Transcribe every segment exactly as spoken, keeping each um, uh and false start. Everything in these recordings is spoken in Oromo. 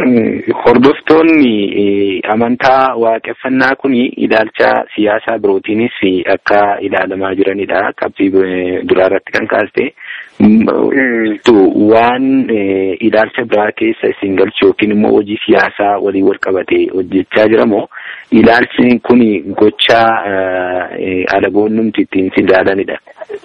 hordoftoonni amantaa waaqeffannaa kuni ilaalcha siyaasaa birootiinis akka ilaalamaa jiranidha. Qabxii duraa irratti kan kaaste waan ilaalcha biraa keessa isin galchu yookiin immoo hojii siyaasaa walii wal qabatee hojjechaa jiramoo ilaalchi kuni gocha alagoonnumti ittiin si ilaalanidha.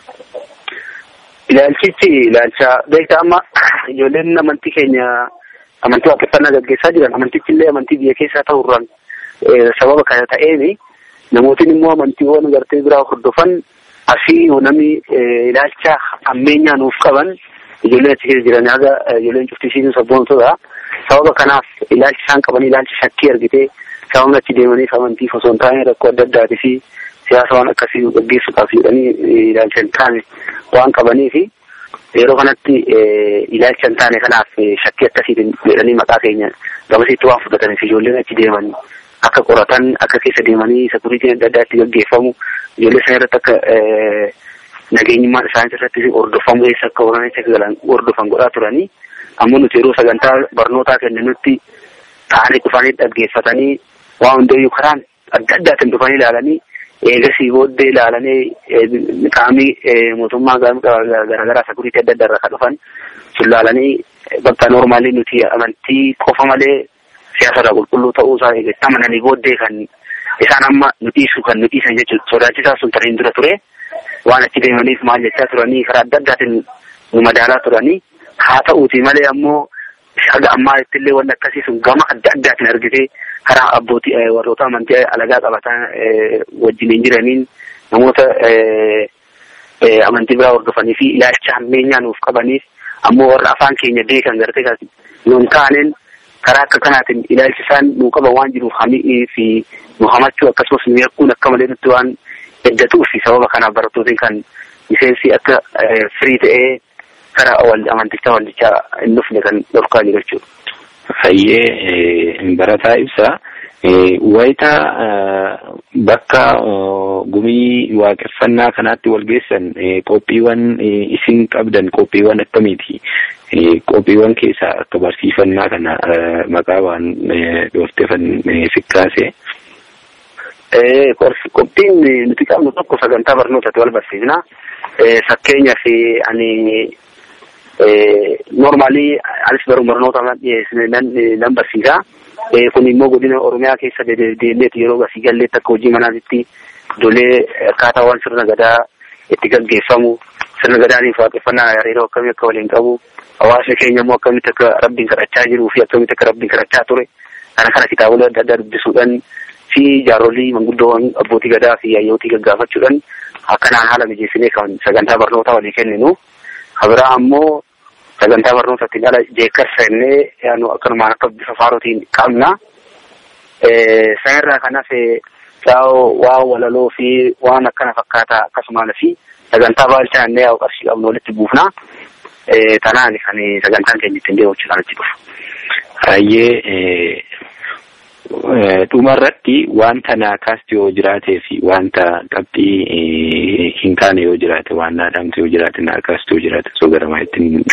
Ilaalchichi ilaalcha beektaa amma ijoolleen amantii keenya amantii waaqeffannaa gaggeessaa jiran amantichi illee amantii biyya keessaa ta'urraan sababa kana ta'eeni namootni immoo amantiiwwan gartee biraa hordofan asii namni ilaalcha ammeenyaa nuuf qaban ijoolleen achi keessa jiran haga ijoolleen cuftisiisuun sabboontoodha. Sababa kanaaf ilaalchi isaan qaban ilaalcha shakkii argitee sababni achi deemaniif amantiif osoo hin taane rakkoo adda addaatii fi siyaasa waan akkasii gaggeessuudhaaf jedhanii ilaalcha hin taane waan qabaniifi yeroo kanatti ilaalcha hin taane kanaaf shakkii akkasiitiin jedhanii maqaa keenya gabasiitti waan fudhataniif ijoolleen achi deemanii akka qoratan akka keessa deemanii sekuriitiin adda addaatti gaggeeffamu ijoollee sana irratti akka nageenyummaan isaanii irratti hordofamu eessa akka horan eessa galan hordofan godhaa turanii ammoo nuti yeroo sagantaa barnootaa kenninutti ta'anii dhufanii dhaggeeffatanii waan hundayyuu karaan adda addaatiin dhufanii ilaalanii eegasii booddee ilaalanii qaamni mootummaa garaagaraa sekuriitii adda addaa irraa kan dhufan sun ilaalanii bakka noormaalii nuti amantii qofa malee siyaasa irraa qulqulluu ta'uu isaa eegataa amananii booddee kan isaan amma nu dhiisu kan nu dhiisan jechuudha. Sodaachisaa sun tariin dura ture waan achi deemaniif maal jechaa turanii karaa adda addaatiin nu madaalaa turanii haa ta'uuti malee ammoo haga ammaa ittillee wanti akkasii sun gama adda addaatiin argitee karaa abbootii warroota amantii alagaa qabatan wajjiniin jiraniin namoota amantii biraa hordofanii fi ilaalcha hammeenyaa nuuf qabaniif ammoo warra afaan keenya beekan gartee kaasi nuun taaneen karaa akka kanaatiin ilaalchi isaan nuu qaban waan jiruuf hamii fi nu hamachuu akkasumas nu yakkuun akka malee nutti waan eddatuuf fi sababa kanaaf barattootiin kan miseensi akka firii ta'ee karaa amantichaa waldichaa hin dhufne kan dhorkaa jiru jechuudha. Fayyee barataa ibsa wayita bakka gumii waaqeffannaa kanaatti wal geessan qophiiwwan isin qabdan qophiiwwan akkamiiti? Qophiiwwan keessaa akka barsiifannaa kana maqaa waan dhoofteefan fikkaase. Qophiin nuti qabnu tokko sagantaa barnootaatti wal barsiifna. Fakkeenyaaf ani normaalii anis baruu barnoota nan barsiisa. Kun immoo godina Oromiyaa keessa deemneeti yeroo asii galleetti akka hojii manaatitti ijoollee akkaataa waan sirna gadaa itti gaggeeffamu sirna gadaaniif waaqeffannaa hariiroo akkamii akka waliin qabu hawaasni keenya immoo akkamitti akka rabbiin kadhachaa jiruu fi akkamitti akka rabbiin kadhachaa ture kana kana kitaabolee adda addaa dubbisuudhaan fi jaarolii manguddoowwan abbootii gadaa fi hayyootii gaggaafachuudhaan akkanaan haala mijeessinee kan sagantaa barnootaa walii kenninu. Habiraa ammoo sagantaa barnootatti ala jeekarsa innee yaanu akkanumaan akka bifa faarotiin qabna. Sanirraa kanas waan walaloo fi waan akkana fakkaata akkasumaan fi sagantaa baalchaa innee yaa'u qarshii qabnu walitti buufna. Tanaan kan sagantaan keenya ittiin deemuudhaan achi dhufu. Hayyee dhumarratti wanta naakaasti yoo jiraatee fi wanta qabxii hin kaane yoo jiraate waan naadhamte yoo jiraate naakaasti yoo jiraate soo garamaa ittiin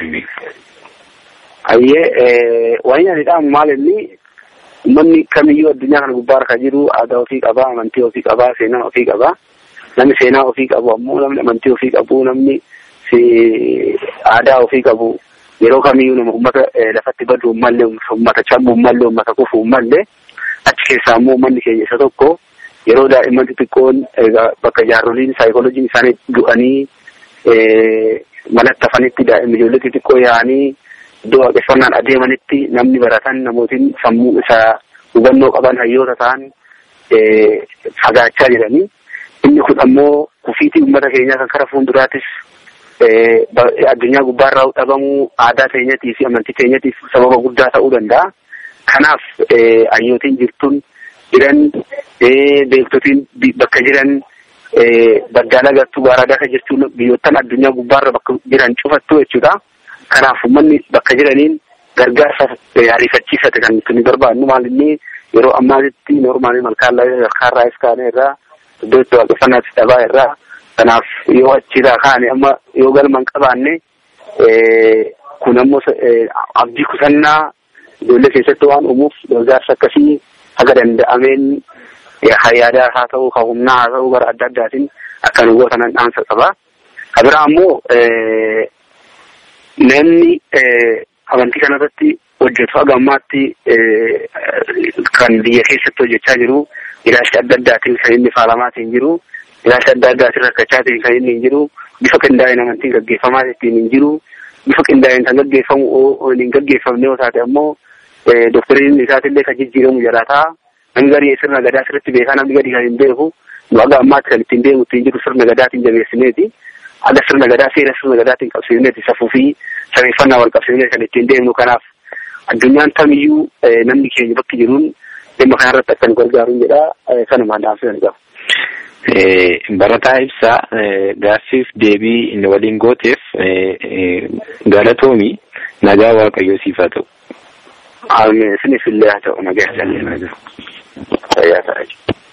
hayyee waan ani dhaamu maal inni uummanni kamiyyuu addunyaa kana gubbaa harka jiru aadaa ofii qabaa amantii ofii qabaa seenaa ofii qabaa namni seenaa ofii qabu ammoo namni amantii ofii qabu namni aadaa ofii qabu yeroo kamiyyuu nama uummata lafatti badu uummallee uummata cabbu uummallee uummata kufu uummallee achi keessaa ammoo uummanni keenya isa tokko yeroo daa'imman xixiqqoon bakka jaaroliin saayikolojiin isaanii du'anii malatti hafanitti daa'imman ijoollee xixiqqoo yaa'anii iddoo waaqeffannaan adeemanitti namni baratan namootiin sammuu isaa hubannoo qaban hayyoota ta'an fagaachaa jiranii inni kun ammoo kufiitii uummata keenyaa kan kara fuulduraattis addunyaa gubbaarraa dhabamuu aadaa keenyatii fi amantii keenyatiif sababa guddaa ta'uu danda'a. Kanaaf hayyootiin jirtuun jiran beektotiin bakka jiran baddaalaa gartuu baaradaa kan jirtuun biyyoottan addunyaa gubbaarra bakka jiran cufattu jechuudha. Kanaaf uummanni bakka jiraniin gargaarsa ariifachiisate kan nuti barbaadnu maalinni yeroo ammaatitti noormaalii malkaarraa iskaanee irraa iddoo itti waaqeffannaatti dhabaa irraa kanaaf yoo achirraa kaane amma yoo galman qabaanne kun ammoo abdii kutannaa ijoollee keessatti waan uumuuf gargaarsa akkasii haga danda'ameen hayyaada haa ta'u haa humnaa haa ta'u gara adda addaatiin akka nu gootanan dhaamsa qaba. Kabira ammoo namni amantii kanarratti hojjetu haga ammaatti kan biyya keessatti hojjechaa jiru ilaalcha adda addaatiin kan inni faalamaatiin jiru ilaalcha adda addaatiin rakkachaatiin kan inni hin jiru bifa qindaa'een amantiin gaggeeffamaatiin hin jiru bifa qindaa'een kan gaggeeffamu hin gaggeeffamne yoo taate ammoo doktariin isaatillee kan jijjiiramu jala ta'a. Namni gadi sirna gadaa sirriitti beekaa namni gadi kan hin beeku nu haga ammaatti kan ittiin deemu ittiin jiru sirna gadaatiin jabeessineeti. Aga sirna gadaa seera sirna gadaatiin qabsiifneeti safuu fi sabeeffannaa wal qabsiifnee kan ittiin deemnu kanaaf addunyaan tamiyyuu namni keenya bakki jiruun dhimma kanarratti akka nu gargaaruun jedha kanumaan dhaamsisan qaba. Barataa Ibsaa gaaffiif deebii inni waliin gooteef galatoomi nagaa Waaqayyoo siif haa ta'u. Amiin. Sinifillee haa ta'u nagaa jallee nagaa. Fayyaa ta'aa jiru.